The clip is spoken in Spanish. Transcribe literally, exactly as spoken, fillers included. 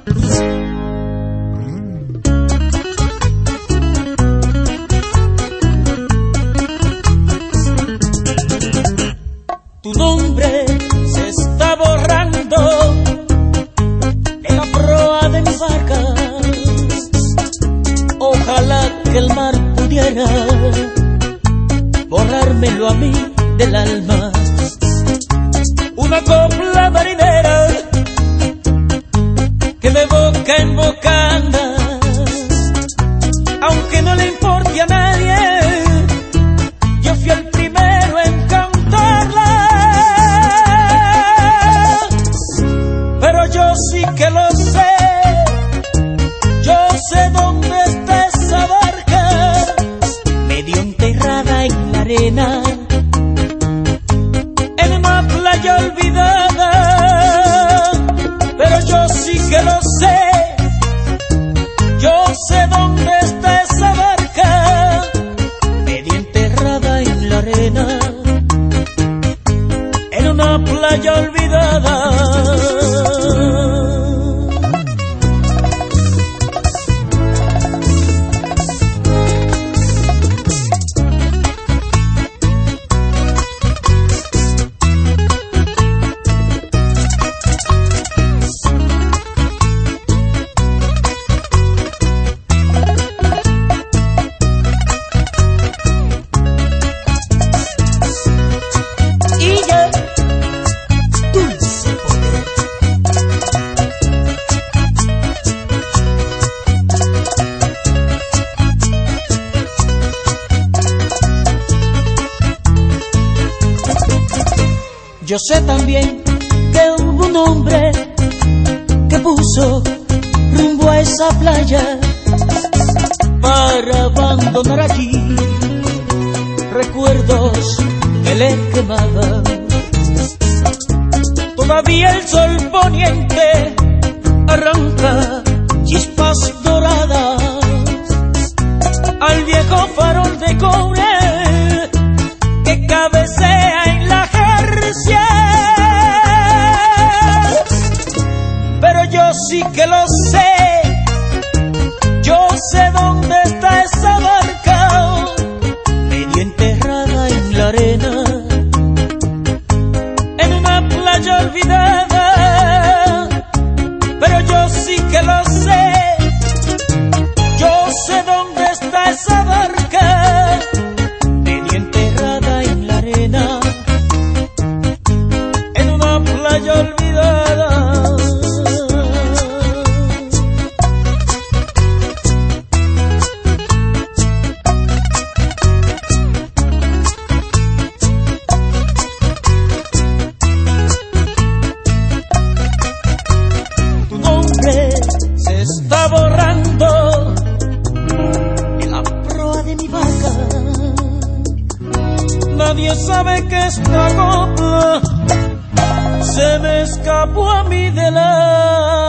Tu nombre se está borrando de la proa de mi barca. Ojalá que el mar pudiera borrármelo a mí del alma. Una copla marinera que de boca en boca anda, aunque no le importe a nadie, yo fui el primero en cantarla. Pero yo sí que lo sé, yo sé dónde está esa barca, medio enterrada en la arena, en una playa olvidada. Pero yo sí que lo sé, yo sé dónde está esa barca, medio enterrada en la arena, en una playa olvidada. Yo sé también que hubo un hombre que puso rumbo a esa playa para abandonar allí recuerdos que le quemaban. Todavía el sol poniente arranca chispas doradas al viejo farol de cobre que cabecea en la Jercia. Pero yo sí que lo sé, yo sé dónde está esa barca, medio enterrada en la arena, en una playa olvidada. Pero yo sí que lo sé, yo sé dónde está esa barca, medio enterrada en la arena, en una playa olvidada. Tu nombre se está borrando en la proa de mi barca. Nadie sabe que esta copla se me escapó a mí de la